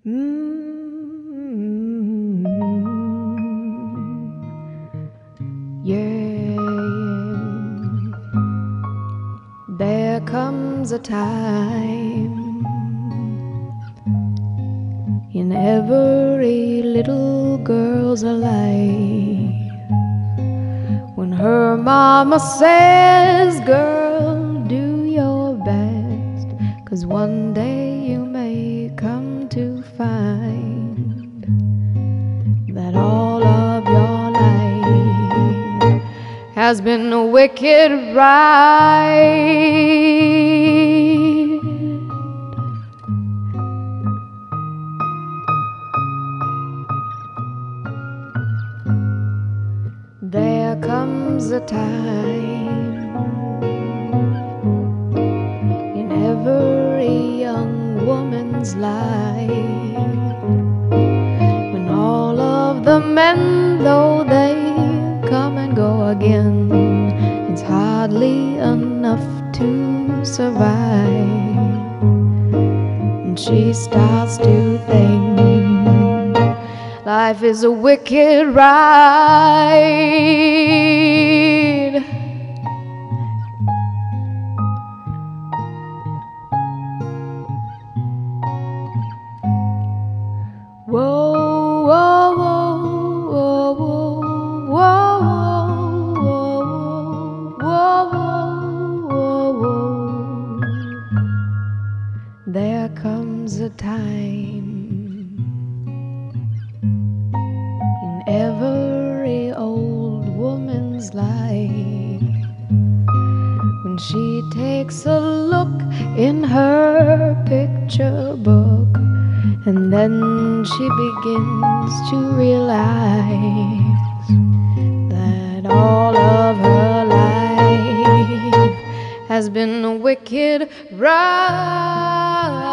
Mm, yeah, there comes a time in every little girl's life when her mama says, girl, do your best, 'cause one day you may come to find that all of your life has been a wicked ride. There comes a time in every young woman's life when all of the men, though they come and go again, it's hardly enough to survive. And she starts to think life is a wicked ride. Whoa, whoa, whoa, whoa, whoa, whoa, whoa, whoa. There comes a time in every old woman's life when she takes a look in her picture book, and then she begins to realize that all of her life has been a wicked ride.